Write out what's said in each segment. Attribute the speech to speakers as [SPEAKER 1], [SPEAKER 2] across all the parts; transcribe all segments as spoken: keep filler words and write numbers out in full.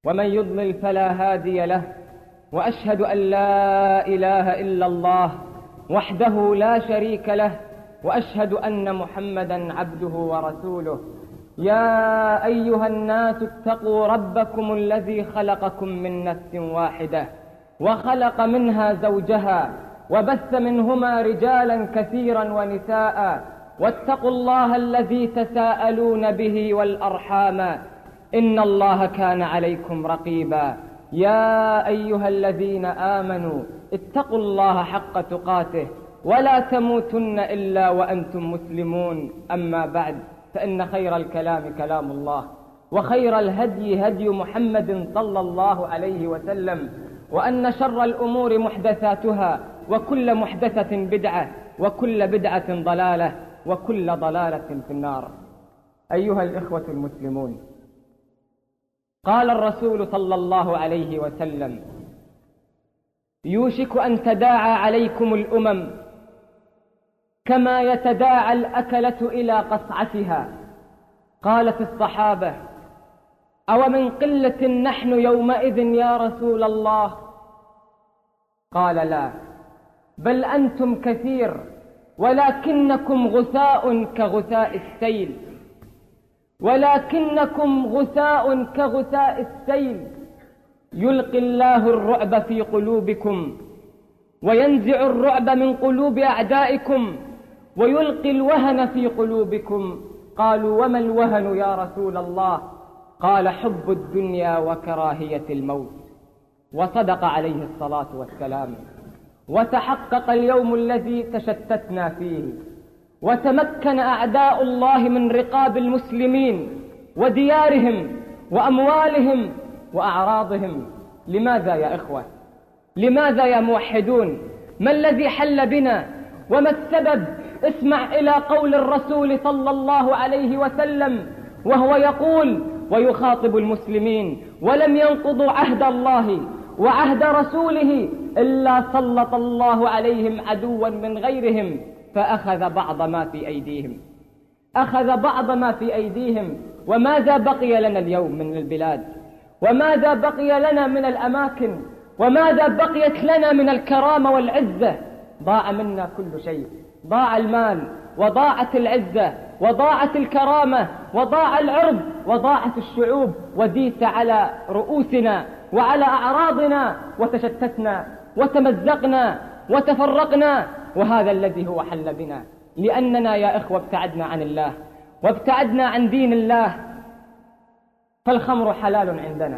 [SPEAKER 1] ومن يضلل فلا هادي له، وأشهد أن لا إله إلا الله وحده لا شريك له، وأشهد أن محمدا عبده ورسوله. يا أيها الناس اتقوا ربكم الذي خلقكم من نفس واحدة وخلق منها زوجها وبث منهما رجالا كثيرا ونساء، واتقوا الله الذي تساءلون به والأرحام إن الله كان عليكم رقيبا. يا أيها الذين آمنوا اتقوا الله حق تقاته ولا تموتن إلا وأنتم مسلمون. أما بعد، فإن خير الكلام كلام الله، وخير الهدي هدي محمد صلى الله عليه وسلم، وأن شر الأمور محدثاتها، وكل محدثة بدعة، وكل بدعة ضلالة، وكل ضلالة في النار. أيها الإخوة المسلمون، قال الرسول صلى الله عليه وسلم: يوشك أن تداعى عليكم الأمم كما يتداعى الأكلة إلى قصعتها. قالت الصحابة: أو من قلة نحن يومئذ يا رسول الله؟ قال: لا، بل أنتم كثير، ولكنكم غثاء كغثاء السيل، ولكنكم غثاء كغثاء السيل. يلقي الله الرعب في قلوبكم، وينزع الرعب من قلوب أعدائكم، ويلقي الوهن في قلوبكم. قالوا: وما الوهن يا رسول الله؟ قال: حب الدنيا وكراهية الموت. وصدق عليه الصلاة والسلام، وتحقق اليوم الذي تشتتنا فيه، وتمكن أعداء الله من رقاب المسلمين وديارهم وأموالهم وأعراضهم. لماذا يا إخوة؟ لماذا يا موحدون؟ ما الذي حل بنا؟ وما السبب؟ اسمع إلى قول الرسول صلى الله عليه وسلم وهو يقول ويخاطب المسلمين: ولم ينقضوا عهد الله وعهد رسوله إلا سلط الله عليهم عدوا من غيرهم فأخذ بعض ما في أيديهم. أخذ بعض ما في أيديهم. وماذا بقي لنا اليوم من البلاد؟ وماذا بقي لنا من الأماكن؟ وماذا بقيت لنا من الكرامة والعزة؟ ضاع منا كل شيء. ضاع المال، وضاعت العزة، وضاعت الكرامة، وضاع العرض، وضاعت الشعوب، وديس على رؤوسنا وعلى أعراضنا، وتشتتنا وتمزقنا وتفرقنا. وهذا الذي هو حل بنا، لأننا يا إخوة ابتعدنا عن الله وابتعدنا عن دين الله. فالخمر حلال عندنا،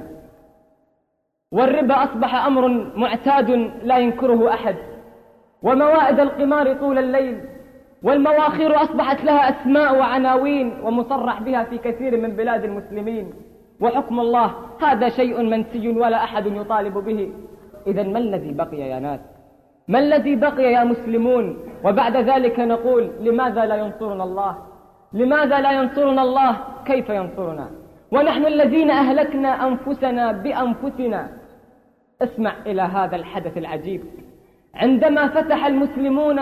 [SPEAKER 1] والربا أصبح أمر معتاد لا ينكره أحد، وموائد القمار طول الليل، والمواخير أصبحت لها أسماء وعناوين ومصرح بها في كثير من بلاد المسلمين. وحكم الله هذا شيء منسي ولا أحد يطالب به. إذن ما الذي بقي يا ناس؟ ما الذي بقي يا مسلمون؟ وبعد ذلك نقول: لماذا لا ينصرنا الله؟ لماذا لا ينصرنا الله؟ كيف ينصرنا ونحن الذين أهلكنا أنفسنا بأنفسنا؟ اسمع إلى هذا الحدث العجيب. عندما فتح المسلمون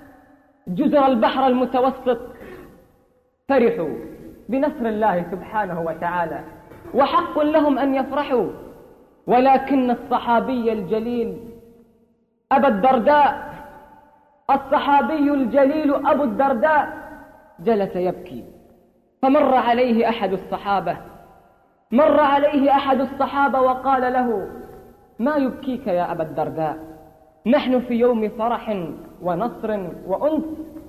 [SPEAKER 1] جزر البحر المتوسط فرحوا بنصر الله سبحانه وتعالى، وحق لهم أن يفرحوا. ولكن الصحابي الجليل أبا الدرداء الصحابي الجليل أبو الدرداء جلس يبكي. فمر عليه أحد الصحابة مر عليه أحد الصحابة وقال له: ما يبكيك يا أبا الدرداء؟ نحن في يوم فرح ونصر وأنس.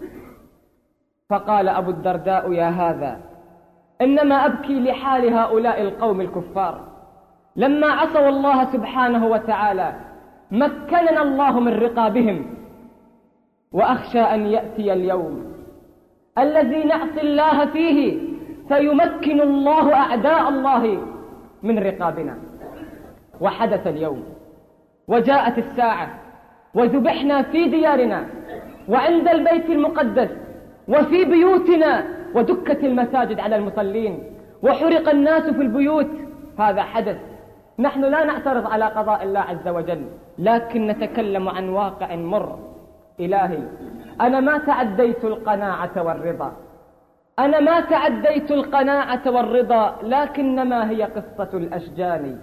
[SPEAKER 1] فقال أبو الدرداء: يا هذا، إنما أبكي لحال هؤلاء القوم الكفار. لما عصوا الله سبحانه وتعالى مكننا الله من رقابهم، وأخشى أن يأتي اليوم الذي نعصي الله فيه فيمكن الله أعداء الله من رقابنا. وحدث اليوم، وجاءت الساعة، وذبحنا في ديارنا وعند البيت المقدس وفي بيوتنا، ودكت المساجد على المصلين، وحرق الناس في البيوت. هذا حدث. نحن لا نعترض على قضاء الله عز وجل، لكن نتكلم عن واقع مر. إلهي، أنا ما تعديت القناعة والرضا، أنا ما تعديت القناعة والرضا، لكنما هي قصة الأشجان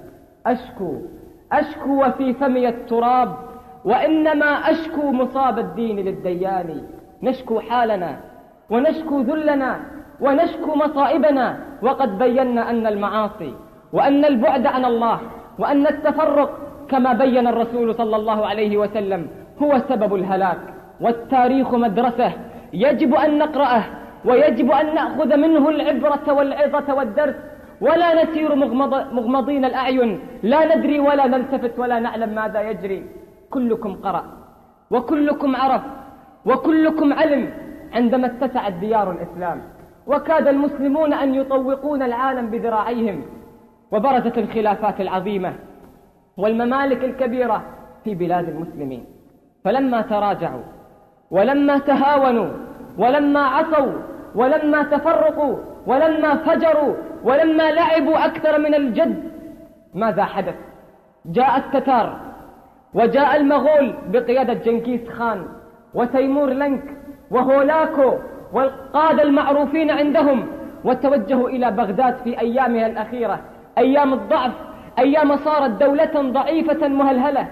[SPEAKER 1] أشكو أشكو وفي فمي التراب، وإنما أشكو مصاب الدين للديان. نشكو حالنا ونشكو ذلنا ونشكو مصائبنا، وقد بينا أن المعاصي وأن البعد عن الله وأن التفرق كما بين الرسول صلى الله عليه وسلم هو سبب الهلاك. والتاريخ مدرسة يجب أن نقرأه، ويجب أن نأخذ منه العبرة والعظة والدرس، ولا نسير مغمضين الأعين، لا ندري ولا نلتفت ولا نعلم ماذا يجري. كلكم قرأ وكلكم عرف وكلكم علم عندما اتسعت ديار الإسلام وكاد المسلمون أن يطوقون العالم بذراعيهم، وبرزت الخلافات العظيمة والممالك الكبيرة في بلاد المسلمين، فلما تراجعوا ولما تهاونوا ولما عصوا ولما تفرقوا ولما فجروا ولما لعبوا أكثر من الجد، ماذا حدث؟ جاء التتار وجاء المغول بقيادة جنكيز خان وتيمور لنك وهولاكو والقادة المعروفين عندهم، وتوجهوا إلى بغداد في أيامها الأخيرة، أيام الضعف، أيام صارت دولة ضعيفة مهلهلة،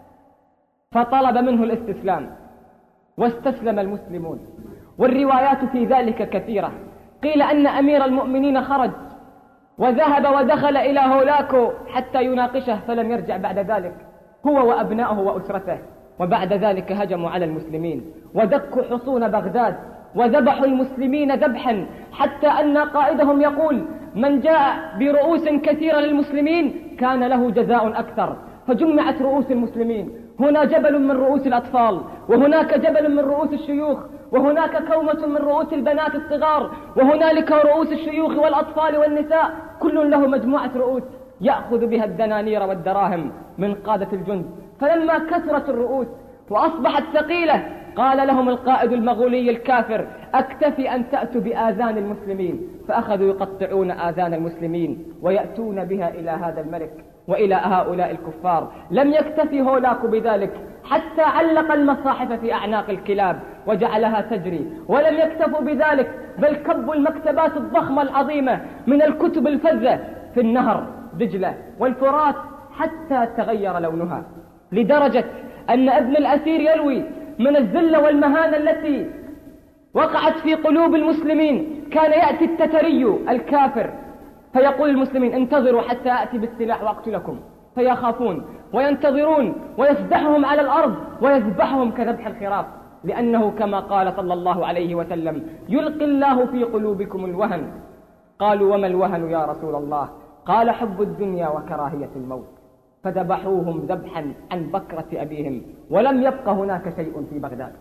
[SPEAKER 1] فطلب منه الاستسلام واستسلم المسلمون. والروايات في ذلك كثيرة. قيل أن أمير المؤمنين خرج وذهب ودخل إلى هولاكو حتى يناقشه فلم يرجع بعد ذلك، هو وأبنائه وأسرته. وبعد ذلك هجموا على المسلمين ودكوا حصون بغداد وذبحوا المسلمين ذبحا، حتى أن قائدهم يقول من جاء برؤوس كثيرة للمسلمين كان له جزاء أكثر. فجمعت رؤوس المسلمين، هنا جبل من رؤوس الأطفال، وهناك جبل من رؤوس الشيوخ، وهناك كومة من رؤوس البنات الصغار، وهنالك رؤوس الشيوخ والأطفال والنساء، كل له مجموعة رؤوس يأخذ بها الدنانير والدراهم من قادة الجند. فلما كثرت الرؤوس وأصبحت ثقيلة قال لهم القائد المغولي الكافر أكتفي أن تأتوا بآذان المسلمين، فأخذوا يقطعون آذان المسلمين ويأتون بها إلى هذا الملك وإلى هؤلاء الكفار. لم يكتفي هولاكو بذلك حتى علق المصاحف في أعناق الكلاب وجعلها تجري، ولم يكتفوا بذلك بل كبوا المكتبات الضخمة العظيمة من الكتب الفذة في النهر دجلة والفرات حتى تغير لونها، لدرجة أن ابن الأسير يلوي من الذلة والمهانة التي وقعت في قلوب المسلمين. كان يأتي التتري الكافر فيقول المسلمين انتظروا حتى أتي بالسلاح وأقتلكم، فيخافون وينتظرون ويفدحهم على الأرض ويذبحهم كذبح الخراف، لأنه كما قال صلى الله عليه وسلم يلقي الله في قلوبكم الوهن. قالوا وما الوهن يا رسول الله؟ قال حب الدنيا وكراهية الموت، فذبحوهم ذبحا عن بكرة أبيهم، ولم يبق هناك شيء في بغداد.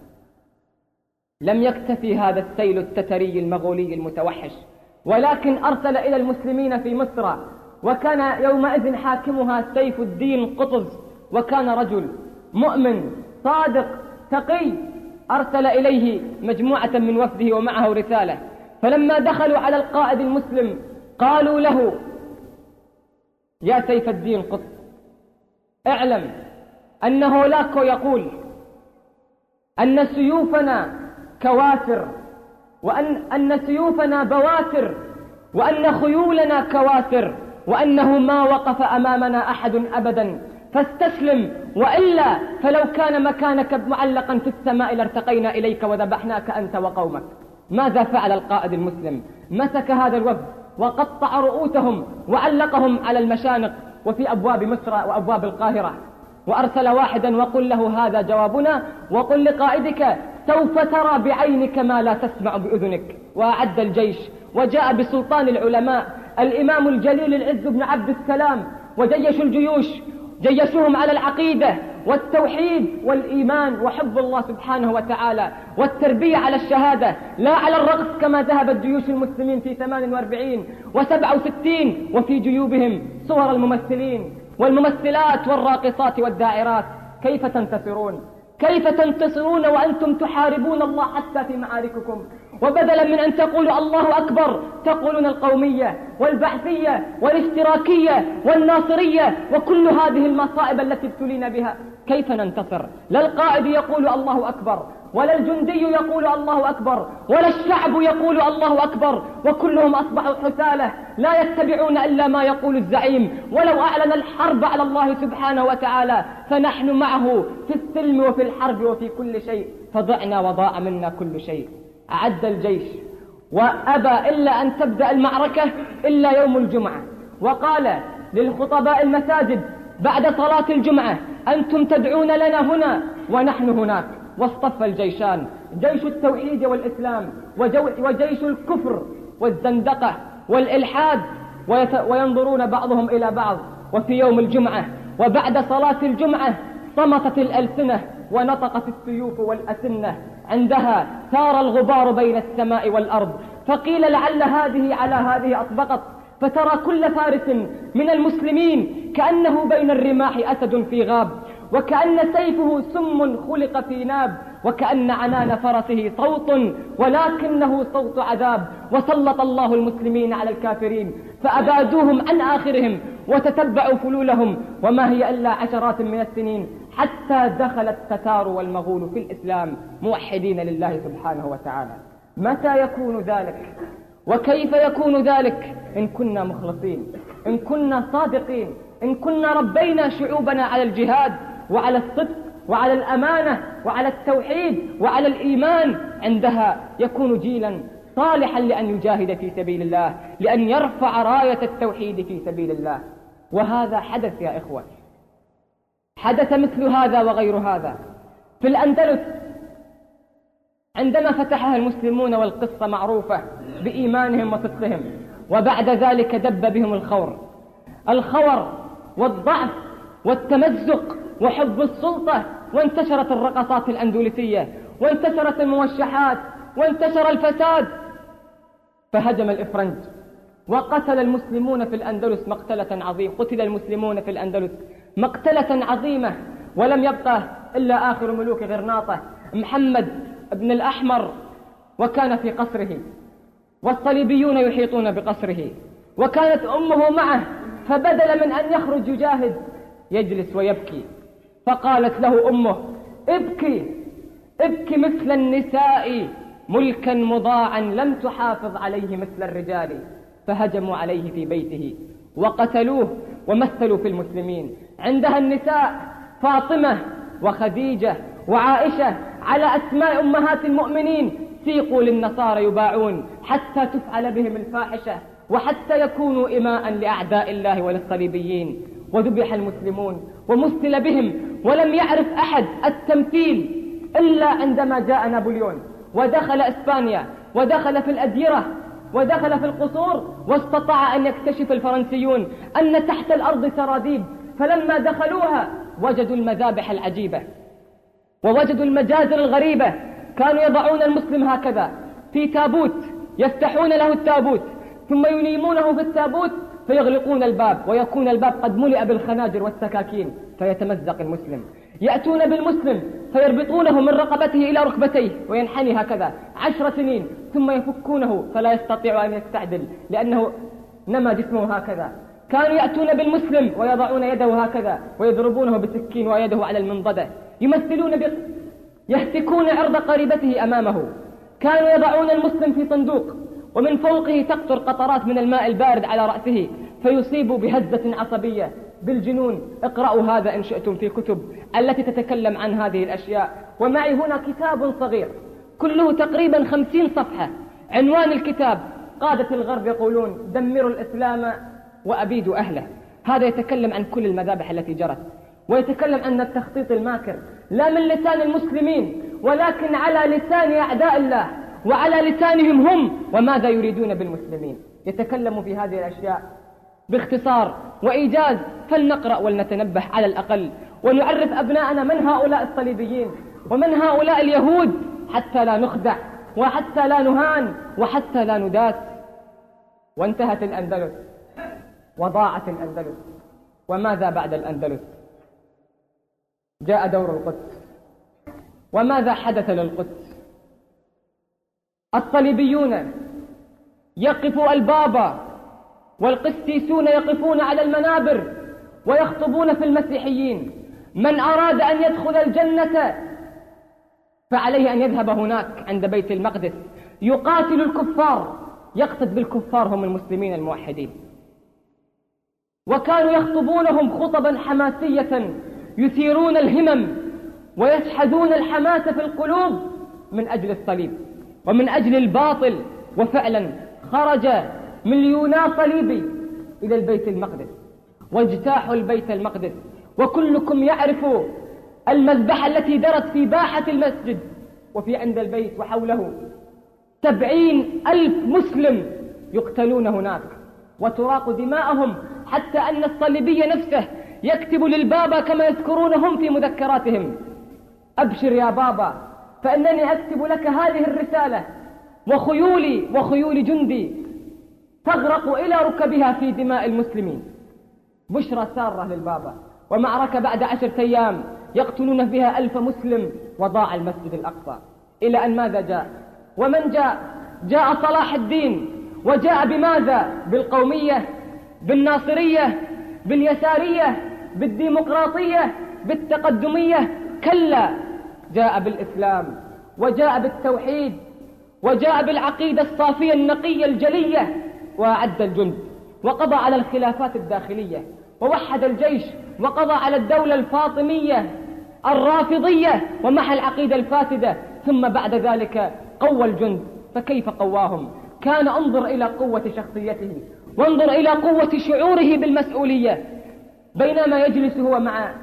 [SPEAKER 1] لم يكتفي هذا السيل التتري المغولي المتوحش، ولكن أرسل إلى المسلمين في مصر، وكان يومئذ حاكمها سيف الدين قطز، وكان رجل مؤمن صادق تقي. أرسل إليه مجموعة من وفده ومعه رسالة، فلما دخلوا على القائد المسلم قالوا له يا سيف الدين قطز اعلم أن هولاكو يقول أن سيوفنا كوافر، وأن أن سيوفنا بواتر، وأن خيولنا كوافر، وأنه ما وقف أمامنا أحد أبدا، فاستسلم، وإلا فلو كان مكانك معلقا في السماء لارتقينا إليك وذبحناك أنت وقومك. ماذا فعل القائد المسلم؟ مسك هذا الوفد وقطع رؤوسهم وعلقهم على المشانق وفي أبواب مصر وأبواب القاهرة، وأرسل واحدا وقل له هذا جوابنا، وقل لقائدك سوف ترى بعينك ما لا تسمع بأذنك. وأعد الجيش وجاء بسلطان العلماء الإمام الجليل العز بن عبد السلام، وجيش الجيوش جيشوهم على العقيدة والتوحيد والإيمان وحب الله سبحانه وتعالى والتربية على الشهادة، لا على الرقص كما ذهبت جيوش المسلمين في ثمان وأربعين وسبعة وستين وفي جيوبهم صور الممثلين والممثلات والراقصات والداعرات. كيف تنتصرون؟ كيف تنتصرون وأنتم تحاربون الله حتى في معارككم؟ وبدلا من أن تقولوا الله أكبر تقولون القومية والبعثية والاشتراكية والناصرية وكل هذه المصائب التي ابتلينا بها. كيف ننتصر؟ لا القائد يقول الله أكبر ولا الجندي يقول الله أكبر، ولا الشعب يقول الله أكبر، وكلهم أصبحوا حثالة لا يتبعون إلا ما يقول الزعيم، ولو أعلن الحرب على الله سبحانه وتعالى فنحن معه في السلم وفي الحرب وفي كل شيء، فضعنا وضاع منا كل شيء. أعد الجيش وأبى إلا أن تبدأ المعركة إلا يوم الجمعة، وقال للخطباء المساجد بعد صلاة الجمعة: أنتم تدعون لنا هنا ونحن هناك. واصطف الجيشان، جيش التوحيد والإسلام وجيش الكفر والزندقة والإلحاد، وينظرون بعضهم إلى بعض. وفي يوم الجمعة وبعد صلاة الجمعة صمتت الألسنة ونطقت السيوف والأسنة، عندها ثار الغبار بين السماء والأرض، فقيل لعل هذه على هذه أطبقت، فترى كل فارس من المسلمين كأنه بين الرماح أسد في غاب، وكأن سيفه سم خلق في ناب، وكأن عنان فرسه صوت ولكنه صوت عذاب. وسلط الله المسلمين على الكافرين فأبادوهم عن آخرهم وتتبعوا فلولهم، وما هي إلا عشرات من السنين حتى دخل التتار والمغول في الإسلام موحدين لله سبحانه وتعالى. متى يكون ذلك؟ وكيف يكون ذلك؟ إن كنا مخلصين، إن كنا صادقين، إن كنا ربينا شعوبنا على الجهاد وعلى الصدق وعلى الأمانة وعلى التوحيد وعلى الإيمان، عندها يكون جيلا صالحا لأن يجاهد في سبيل الله، لأن يرفع راية التوحيد في سبيل الله. وهذا حدث يا إخوة، حدث مثل هذا وغير هذا في الأندلس عندما فتحها المسلمون، والقصة معروفة بإيمانهم وصدقهم، وبعد ذلك دب بهم الخور الخور والضعف والتمزق وحب السلطة، وانتشرت الرقصات الأندلسية، وانتشرت الموشحات، وانتشر الفساد، فهجم الإفرنج وقتل المسلمون في الأندلس مقتلة عظيمة قتل المسلمون في الأندلس مقتلة عظيمة، ولم يبقى إلا آخر ملوك غرناطة محمد بن الأحمر، وكان في قصره والصليبيون يحيطون بقصره، وكانت أمه معه، فبدل من أن يخرج يجاهد يجلس ويبكي، فقالت له أمه: ابكي ابكي مثل النساء، ملكا مضاعا لم تحافظ عليه مثل الرجال. فهجموا عليه في بيته وقتلوه ومثلوا في المسلمين. عندها النساء فاطمة وخديجة وعائشة على أسماء أمهات المؤمنين سيقوا للنصارى يباعون حتى تفعل بهم الفاحشة وحتى يكونوا إماء لأعداء الله وللصليبيين. وذبح المسلمون ومثل بهم، ولم يعرف أحد التمثيل إلا عندما جاء نابليون ودخل إسبانيا ودخل في الأديرة ودخل في القصور، واستطاع أن يكتشف الفرنسيون أن تحت الأرض سراديب، فلما دخلوها وجدوا المذابح العجيبة ووجدوا المجازر الغريبة. كانوا يضعون المسلم هكذا في تابوت، يفتحون له التابوت ثم ينيمونه في التابوت فيغلقون الباب، ويكون الباب قد ملئ بالخناجر والسكاكين فيتمزق المسلم. يأتون بالمسلم فيربطونه من رقبته إلى ركبتيه وينحني هكذا عشر سنين، ثم يفكونه فلا يستطيع أن يستعدل لأنه نما جسمه هكذا. كانوا يأتون بالمسلم ويضعون يده هكذا ويضربونه بسكين ويده على المنضدة، يمثلون ب... يهتكون عرض قريبته أمامه. كانوا يضعون المسلم في صندوق ومن فوقه تقطر قطرات من الماء البارد على رأسه فيصيب بهزة عصبية بالجنون. اقرأوا هذا إن شئتم في كتب التي تتكلم عن هذه الأشياء. ومعي هنا كتاب صغير كله تقريبا خمسين صفحة، عنوان الكتاب: قادة الغرب يقولون دمروا الإسلام وأبيدوا أهله. هذا يتكلم عن كل المذابح التي جرت، ويتكلم عن التخطيط الماكر لا من لسان المسلمين ولكن على لسان أعداء الله وعلى لسانهم هم وماذا يريدون بالمسلمين. يتكلم في هذه الأشياء باختصار وإيجاز، فلنقرأ ولنتنبه على الأقل، ونعرف أبناءنا من هؤلاء الصليبيين ومن هؤلاء اليهود حتى لا نخدع وحتى لا نهان وحتى لا نداس. وانتهت الأندلس وضاعت الأندلس. وماذا بعد الأندلس؟ جاء دور القدس. وماذا حدث للقدس؟ الصليبيون يقفوا البابا والقسيسون يقفون على المنابر ويخطبون في المسيحيين: من أراد أن يدخل الجنة فعليه أن يذهب هناك عند بيت المقدس يقاتل الكفار، يقصد بالكفار هم المسلمين الموحدين. وكانوا يخطبونهم خطبا حماسية يثيرون الهمم ويشحذون الحماس في القلوب من أجل الصليب ومن أجل الباطل. وفعلا خرج مليونا صليبي إلى البيت المقدس واجتاحوا البيت المقدس، وكلكم يعرف المذبحة التي درت في باحة المسجد وفي عند البيت وحوله. سبعين ألف مسلم يقتلون هناك وتراق دماءهم، حتى أن الصليبي نفسه يكتب للبابا كما يذكرونهم في مذكراتهم: أبشر يا بابا فإنني أكتب لك هذه الرسالة وخيولي وخيول جندي تغرق إلى ركبها في دماء المسلمين. بشرى سارة للبابا، ومعركة بعد عشرة أيام يقتلون فيها ألف مسلم وضاع المسجد الأقصى. إلى أن ماذا جاء؟ ومن جاء؟ جاء صلاح الدين. وجاء بماذا؟ بالقومية، بالناصرية، باليسارية، بالديمقراطية، بالتقدمية؟ كلا، جاء بالإسلام وجاء بالتوحيد وجاء بالعقيدة الصافية النقية الجلية، وأعد الجند وقضى على الخلافات الداخلية ووحد الجيش وقضى على الدولة الفاطمية الرافضية ومحى العقيدة الفاسدة. ثم بعد ذلك قوى الجند. فكيف قواهم؟ كان انظر إلى قوة شخصيته وانظر إلى قوة شعوره بالمسؤولية. بينما يجلس هو مع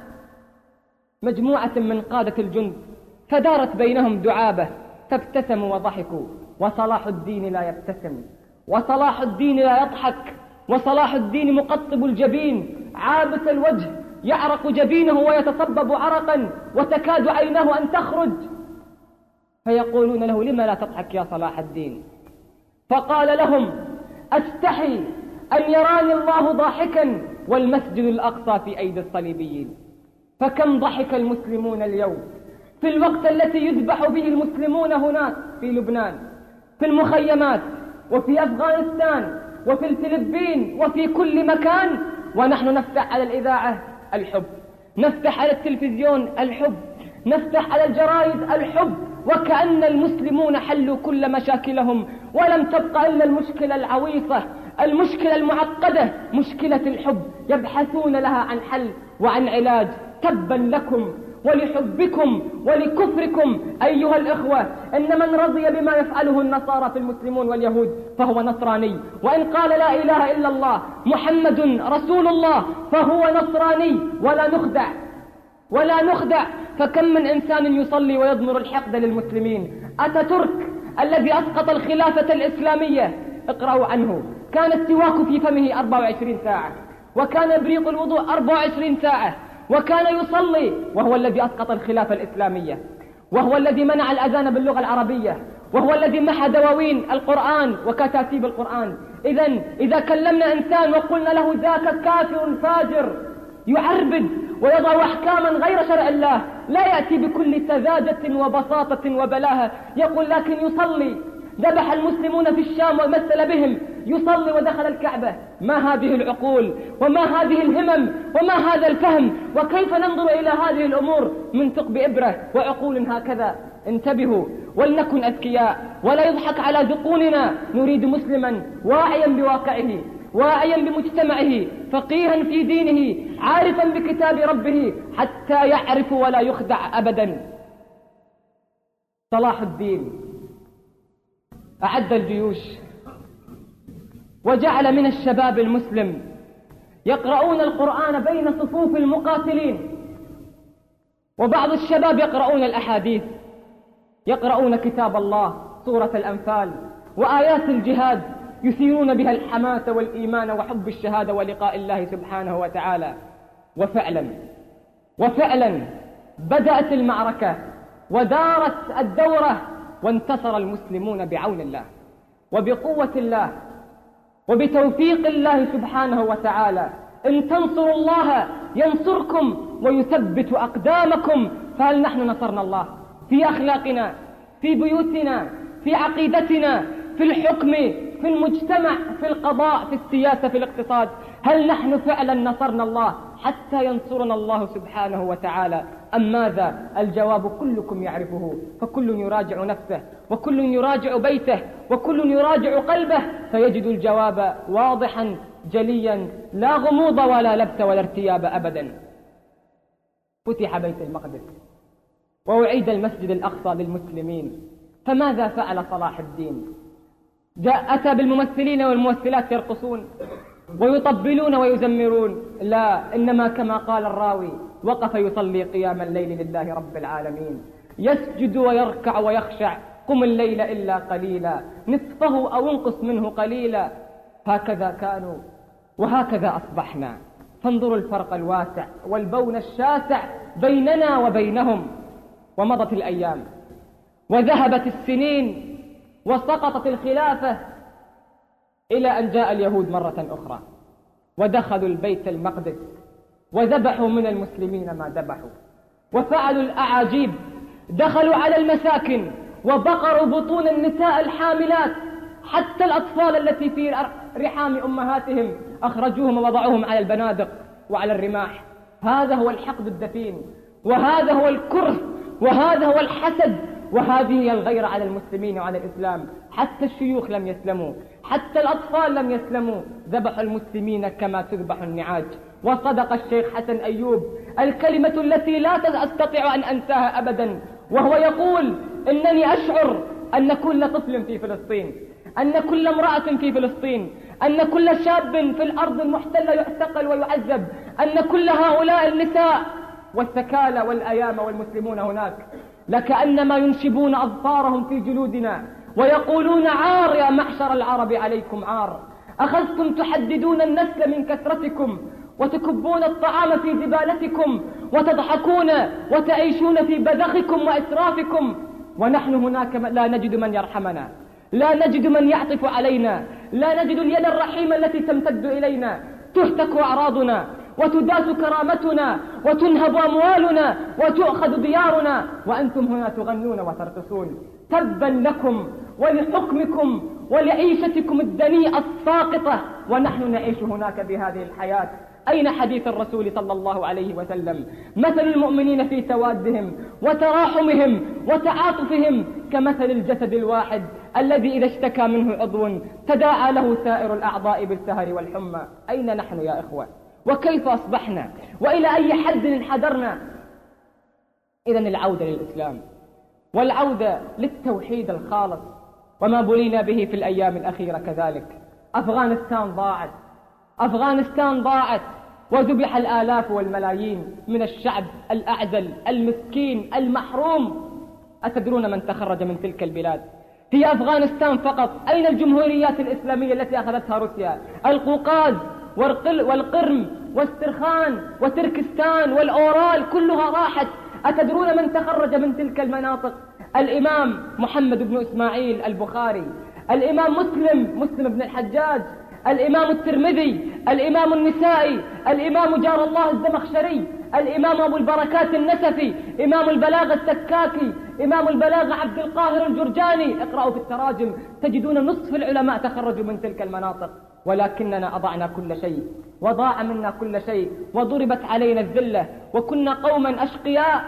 [SPEAKER 1] مجموعة من قادة الجند فدارت بينهم دعابة، فابتسموا وضحكوا، وصلاح الدين لا يبتسم، وصلاح الدين لا يضحك، وصلاح الدين مقطب الجبين عابس الوجه، يعرق جبينه ويتصبب عرقا وتكاد عينه أن تخرج. فيقولون له: لما لا تضحك يا صلاح الدين؟ فقال لهم: أستحي أن يراني الله ضاحكا والمسجد الأقصى في أيدي الصليبيين. فكم ضحك المسلمون اليوم في الوقت التي يذبح به المسلمون هناك في لبنان، في المخيمات، وفي أفغانستان، وفي الفلبين، وفي كل مكان، ونحن نفتح على الإذاعة الحب، نفتح على التلفزيون الحب، نفتح على الجرائد الحب، وكأن المسلمون حلوا كل مشاكلهم، ولم تبقى إلا المشكلة العويصة، المشكلة المعقدة، مشكلة الحب، يبحثون لها عن حل وعن علاج. تبا لكم ولحبكم ولكفركم أيها الإخوة. إن من رضي بما يفعله النصارى في المسلمون واليهود فهو نصراني، وإن قال لا إله إلا الله محمد رسول الله فهو نصراني. ولا نخدع ولا نخدع. فكم من إنسان يصلي ويضمر الحقد للمسلمين. أتاتورك الذي أسقط الخلافة الإسلامية، اقرأوا عنه، كان السواك في فمه أربع وعشرين ساعة، وكان إبريق الوضوء أربع وعشرين ساعة، وكان يصلي، وهو الذي أسقط الخلافة الإسلامية، وهو الذي منع الأذان باللغة العربية، وهو الذي محى دواوين القرآن وكتاتيب القرآن. إذن إذا كلمنا إنسان وقلنا له ذاك كافر فاجر يعربد ويضع أحكاما غير شرع الله، لا يأتي بكل سذاجة وبساطة وبلاهة، يقول لكن يصلي، ذبح المسلمون في الشام ومثل بهم، يصلي ودخل الكعبة. ما هذه العقول وما هذه الهمم وما هذا الفهم؟ وكيف ننظر إلى هذه الأمور من ثقب إبرة وعقول هكذا؟ انتبهوا ولنكن أذكياء، ولا يضحك على ذقوننا. نريد مسلما واعيا بواقعه، واعيا بمجتمعه، فقيها في دينه، عارفا بكتاب ربه، حتى يعرف ولا يخدع أبدا. صلاح الدين أعد الجيوش وجعل من الشباب المسلم يقرؤون القرآن بين صفوف المقاتلين، وبعض الشباب يقرؤون الأحاديث، يقرؤون كتاب الله، سورة الأنفال وآيات الجهاد، يثيرون بها الحماس والإيمان وحب الشهادة ولقاء الله سبحانه وتعالى. وفعلا وفعلا بدأت المعركة ودارت الدورة، وانتصر المسلمون بعون الله وبقوة الله وبتوفيق الله سبحانه وتعالى. إن تنصروا الله ينصركم ويثبت أقدامكم. فهل نحن نصرنا الله في أخلاقنا، في بيوتنا، في عقيدتنا، في الحكم، في المجتمع، في القضاء، في السياسة، في الاقتصاد؟ هل نحن فعلا نصرنا الله حتى ينصرنا الله سبحانه وتعالى؟ أم ماذا؟ الجواب كلكم يعرفه، فكل يراجع نفسه، وكل يراجع بيته، وكل يراجع قلبه، فيجد الجواب واضحا جليا، لا غموض ولا لبس ولا ارتياب أبدا. فتح بيت المقدس وأعيد المسجد الأقصى للمسلمين، فماذا فعل صلاح الدين؟ جاء أتى بالممثلين والممثلات يرقصون ويطبلون ويزمرون؟ لا، إنما كما قال الراوي وقف يصلي قيام الليل لله رب العالمين، يسجد ويركع ويخشع، قم الليل إلا قليلا نصفه أو انقص منه قليلا. هكذا كانوا وهكذا أصبحنا. فانظروا الفرق الواسع والبون الشاسع بيننا وبينهم. ومضت الأيام وذهبت السنين وسقطت الخلافة، إلى أن جاء اليهود مرة أخرى ودخلوا البيت المقدس وذبحوا من المسلمين ما ذبحوا، وفعلوا الأعاجيب، دخلوا على المساكن وبقروا بطون النساء الحاملات، حتى الأطفال التي في رحام أمهاتهم أخرجوهم ووضعوهم على البنادق وعلى الرماح. هذا هو الحقد الدفين، وهذا هو الكره، وهذا هو الحسد، وهذه هي الغيرة على المسلمين وعلى الإسلام. حتى الشيوخ لم يسلموا، حتى الأطفال لم يسلموا، ذبحوا المسلمين كما تذبح النعاج. وصدق الشيخ حسن أيوب الكلمة التي لا أستطيع أن أنساها أبدا، وهو يقول: إنني أشعر أن كل طفل في فلسطين، أن كل امرأة في فلسطين، أن كل شاب في الأرض المحتلة يعتقل ويعذب، أن كل هؤلاء النساء والثكالى والأيام والمسلمون هناك لكأنما ينشبون أظفارهم في جلودنا ويقولون: عار يا معشر العرب عليكم عار، أخذتم تحددون النسل من كثرتكم، وتكبون الطعام في زبالتكم، وتضحكون وتعيشون في بذخكم وإسرافكم، ونحن هناك لا نجد من يرحمنا، لا نجد من يعطف علينا، لا نجد اليد الرحيمة التي تمتد إلينا. تهتك أعراضنا وتداس كرامتنا وتنهب أموالنا وتؤخذ ديارنا، وأنتم هنا تغنون وترقصون. تبا لكم ولحكمكم ولعيشتكم الدنيئة الساقطة، ونحن نعيش هناك بهذه الحياة. أين حديث الرسول صلى الله عليه وسلم؟ مثل المؤمنين في توادهم وتراحمهم وتعاطفهم كمثل الجسد الواحد الذي إذا اشتكى منه عضو تداعى له سائر الأعضاء بالسهر والحمى. أين نحن يا إخوة؟ وكيف أصبحنا؟ وإلى أي حد انحدرنا؟ إذن العودة للإسلام والعودة للتوحيد الخالص، وما بلينا به في الأيام الأخيرة كذلك. أفغانستان ضاعت، أفغانستان ضاعت، وذبح الآلاف والملايين من الشعب الأعزل المسكين المحروم. أتدرون من تخرج من تلك البلاد؟ هي أفغانستان فقط. أين الجمهوريات الإسلامية التي أخذتها روسيا؟ القوقاز والقرم واسترخان وتركستان والأورال كلها راحت. أتدرون من تخرج من تلك المناطق؟ الإمام محمد بن إسماعيل البخاري، الإمام مسلم مسلم بن الحجاج، الإمام الترمذي، الإمام النسائي، الإمام جار الله الزمخشري، الإمام أبو البركات النسفي، إمام البلاغة التكاكي، إمام البلاغة عبد القاهر الجرجاني. اقرأوا في التراجم تجدون نصف العلماء تخرجوا من تلك المناطق. ولكننا أضعنا كل شيء وضاع منا كل شيء وضربت علينا الذلة وكنا قوما أشقياء.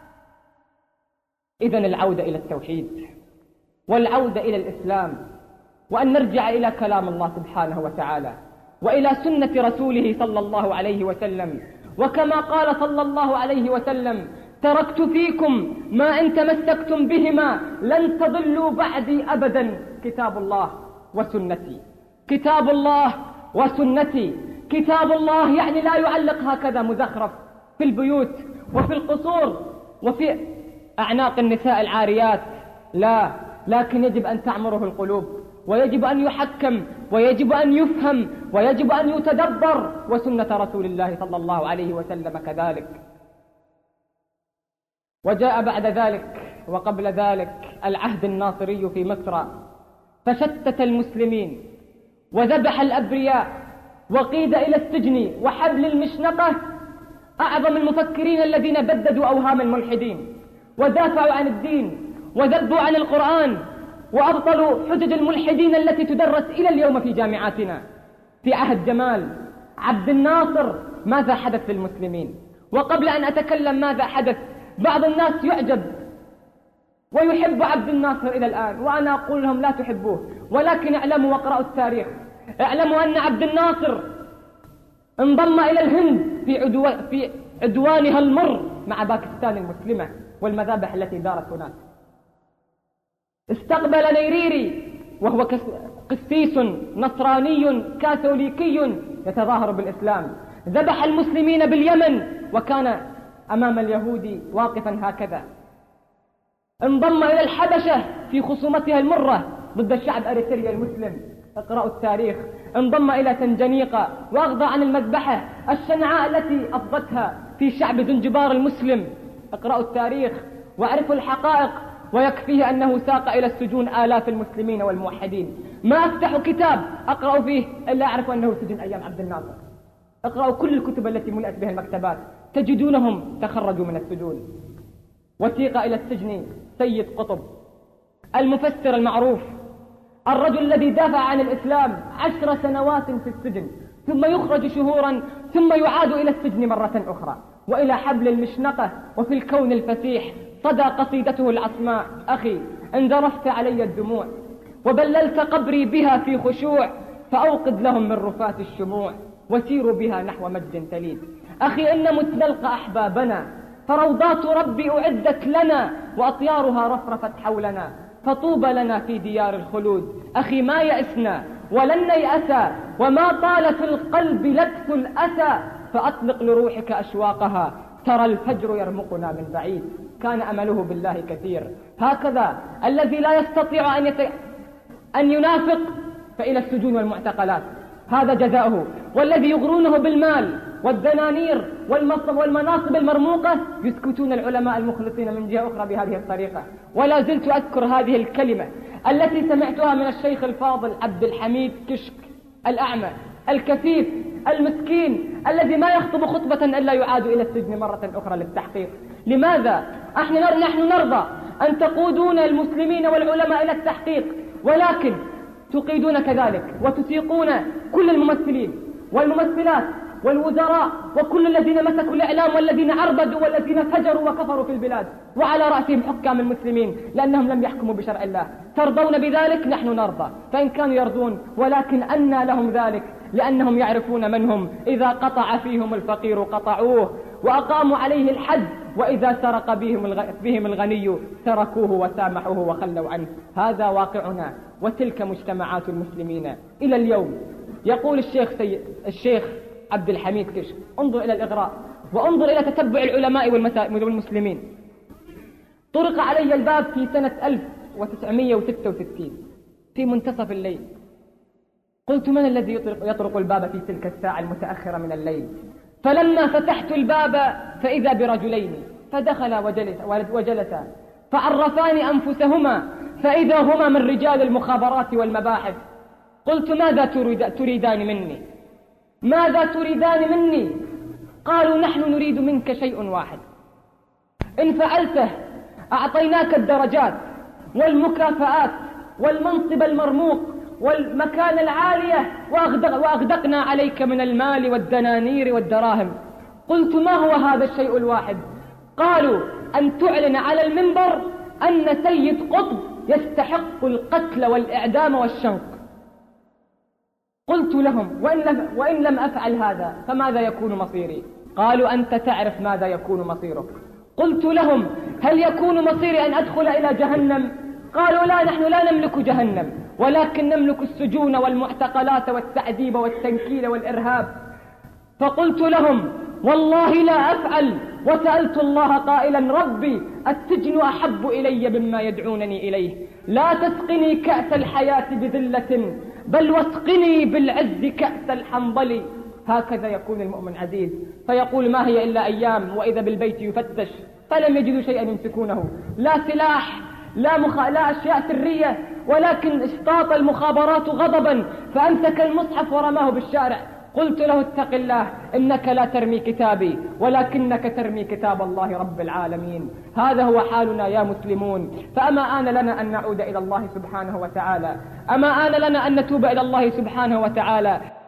[SPEAKER 1] إذن العودة إلى التوحيد والعودة إلى الإسلام، وأن نرجع إلى كلام الله سبحانه وتعالى وإلى سنة رسوله صلى الله عليه وسلم. وكما قال صلى الله عليه وسلم: تركت فيكم ما إن تمسكتم بهما لن تضلوا بعدي أبدا، كتاب الله وسنتي. كتاب الله وسنتي. كتاب الله يعني لا يعلق هكذا مزخرف في البيوت وفي القصور وفي أعناق النساء العاريات، لا، لكن يجب أن تعمره القلوب، ويجب أن يحكم، ويجب أن يفهم، ويجب أن يتدبر. وسنة رسول الله صلى الله عليه وسلم كذلك. وجاء بعد ذلك وقبل ذلك العهد الناصري في مصر، فشتت المسلمين وذبح الأبرياء وقيد إلى السجن وحبل المشنقة أعظم المفكرين الذين بددوا أوهام الملحدين ودافعوا عن الدين وذبوا عن القرآن وأبطلوا حجج الملحدين التي تدرس إلى اليوم في جامعاتنا. في عهد جمال عبد الناصر ماذا حدث للمسلمين؟ وقبل أن أتكلم ماذا حدث، بعض الناس يعجب ويحب عبد الناصر إلى الآن، وأنا أقول لهم لا تحبوه، ولكن اعلموا واقرأوا التاريخ، اعلموا أن عبد الناصر انضم إلى الهند في, عدو... في عدوانها المر مع باكستان المسلمة والمذابح التي دارت هناك. استقبل نيريري وهو قسيس نصراني كاثوليكي يتظاهر بالإسلام، ذبح المسلمين باليمن وكان أمام اليهود واقفا هكذا. انضم إلى الحبشة في خصومتها المرة ضد الشعب أريتريا المسلم، اقرأوا التاريخ. انضم إلى تنجنيقة وأغضى عن المذبحة الشنعاء التي أفضتها في شعب زنجبار المسلم، اقرأوا التاريخ واعرفوا الحقائق. ويكفيه أنه ساق إلى السجون آلاف المسلمين والموحدين. ما أفتح كتاب أقرأ فيه إلا أعرف أنه سجن أيام عبد الناصر. اقرأوا كل الكتب التي ملأت بها المكتبات تجدونهم تخرجوا من السجون. وثيق إلى السجن سيد قطب المفسر المعروف، الرجل الذي دافع عن الإسلام عشر سنوات في السجن، ثم يخرج شهورا ثم يعاد إلى السجن مرة أخرى وإلى حبل المشنقة وفي الكون الفسيح. صدى قصيدته العصماء: أخي إن ذرفت علي الدموع وبللت قبري بها في خشوع، فأوقد لهم من رفات الشموع وسيروا بها نحو مجد تليد. أخي إن مت نلقى أحبابنا، فروضات ربي أعدت لنا وأطيارها رفرفت حولنا، فطوبى لنا في ديار الخلود. أخي ما يأسنا ولن نيأسا، وما طال في القلب لبس الأسى، فأطلق لروحك أشواقها، ترى الفجر يرمقنا من بعيد. كان أمله بالله كثير. هكذا الذي لا يستطيع أن, يت... أن ينافق فإلى السجون والمعتقلات، هذا جزاؤه. والذي يغرونه بالمال والدنانير والمناصب المرموقة يسكتون العلماء المخلصين من جهة أخرى بهذه الطريقة. ولا زلت أذكر هذه الكلمة التي سمعتها من الشيخ الفاضل عبد الحميد كشك الأعمى الكفيف المسكين الذي ما يخطب خطبة إلا يعاد إلى السجن مرة أخرى للتحقيق. لماذا؟ نحن نرضى أن تقودون المسلمين والعلماء إلى التحقيق، ولكن تقيدون كذلك وتسيقون كل الممثلين والممثلات والوزراء وكل الذين مسكوا الإعلام والذين عربدوا والذين فجروا وكفروا في البلاد، وعلى رأسهم حكام المسلمين لأنهم لم يحكموا بشرع الله. ترضون بذلك؟ نحن نرضى، فإن كانوا يرضون، ولكن أنى لهم ذلك لأنهم يعرفون من هم. إذا قطع فيهم الفقير قطعوه وأقاموا عليه الحد، وإذا سرق بهم الغني تركوه وسامحوه وخلوا عنه. هذا واقعنا وتلك مجتمعات المسلمين إلى اليوم. يقول الشيخ, سي... الشيخ عبد الحميد كشك: انظر إلى الإغراء وانظر إلى تتبع العلماء والمسلمين. طرق علي الباب في سنة ألف وتسعمائة وستة وستين في منتصف الليل. قلت: من الذي يطرق, يطرق الباب في تلك الساعة المتأخرة من الليل؟ فلما فتحت الباب فإذا برجلين، فدخل وجلس وجلسا فعرفان أنفسهما، فإذا هما من رجال المخابرات والمباحث. قلت: ماذا تريدان مني؟ ماذا تريدان مني؟ قالوا: نحن نريد منك شيء واحد، إن فعلته أعطيناك الدرجات والمكافآت والمنصب المرموق والمكانة العالية، وأغدقنا عليك من المال والدنانير والدراهم. قلت: ما هو هذا الشيء الواحد؟ قالوا: أن تعلن على المنبر أن سيد قطب يستحق القتل والإعدام والشنق. قلت لهم: وإن لم, وإن لم أفعل هذا فماذا يكون مصيري؟ قالوا: أنت تعرف ماذا يكون مصيرك. قلت لهم: هل يكون مصيري أن أدخل إلى جهنم؟ قالوا: لا، نحن لا نملك جهنم، ولكن نملك السجون والمعتقلات والتعذيب والتنكيل والإرهاب. فقلت لهم: والله لا أفعل، وسألت الله قائلا: ربي السجن أحب إلي مما يدعونني إليه، لا تسقني كأس الحياة بذلة، بل واسقني بالعز كأس الحنظل. هكذا يكون المؤمن عزيز، فيقول: ما هي إلا أيام، وإذا بالبيت يفتش فلم يجدوا شيئا يمسكونه، لا سلاح، لا, مخ... لا أشياء سرية، ولكن اشتاط المخابرات غضبا فأمسك المصحف ورماه بالشارع. قلت له: اتق الله، إنك لا ترمي كتابي ولكنك ترمي كتاب الله رب العالمين. هذا هو حالنا يا مسلمون. فأما آن لنا أن نعود إلى الله سبحانه وتعالى، أما آن لنا أن نتوب إلى الله سبحانه وتعالى.